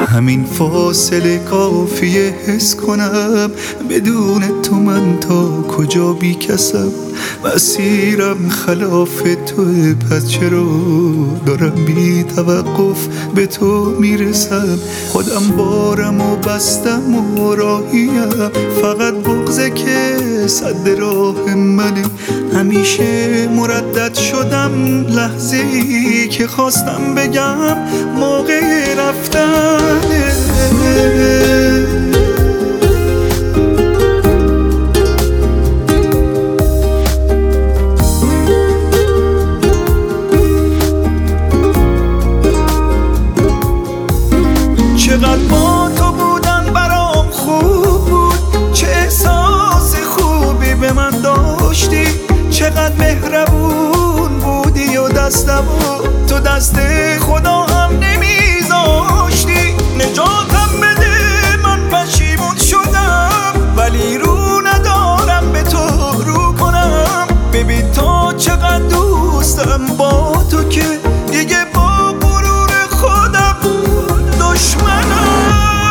همین فاصله کافیه حس کنم بدون تو من تا کجا بی کسم. مسیرم خلاف توه، پس چرا دارم بی توقف به تو میرسم؟ خودم بارم و بستم و راهیم، فقط بغضه که صد راه منه. همیشه مردد شدم لحظه‌ای که خواستم بگم موقع رفتنه. چقدر با تو بودن برام خوب بود، چه احساس خوبی به من داشتی، چقدر مهربون بودی و دستمو تو دست خدا هم نمیذاشتی. نجاتم بده من پشیمون شدم، ولی رو ندارم به تو رو کنم. ببین تا چقدر دوستم با تو که دیگه با غرور خودم دشمنم.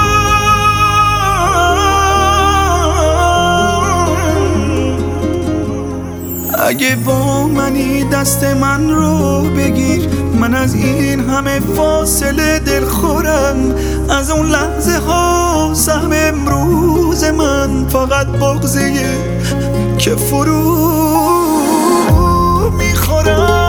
اگه با منی دست من رو بگیر، من از این همه فاصله دلخورم. از اون لحظه ها سهم امروز من فقط بغضه که فرو میخورم.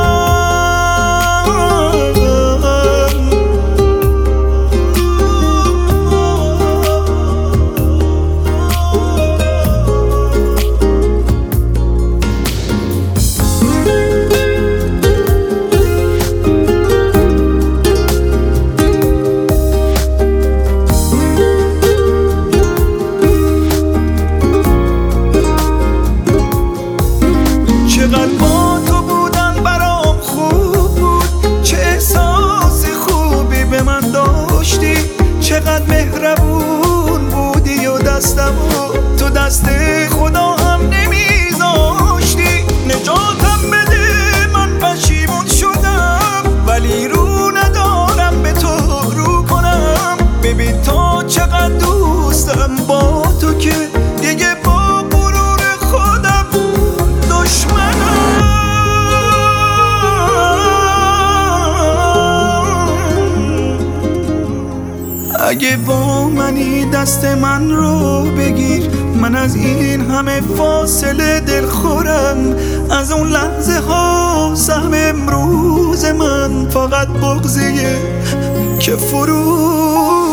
چقدر با تو بودن برام خوب بود، چه احساس خوبی به من داشتی، چقدر مهربون بودی و دستمو تو دست خدا هم نمیذاشتی. نجاتم بده من پشیمون شدم، ولی رو ندارم به تو رو کنم. ببین تا چقدر دوستم با تو که دیگه با غرور خودم دشمنم. اگه با منی دست من رو بگیر، من از این همه فاصله دلخورم. از اون لحظه ها سهم امروز من فقط بغضه که فرو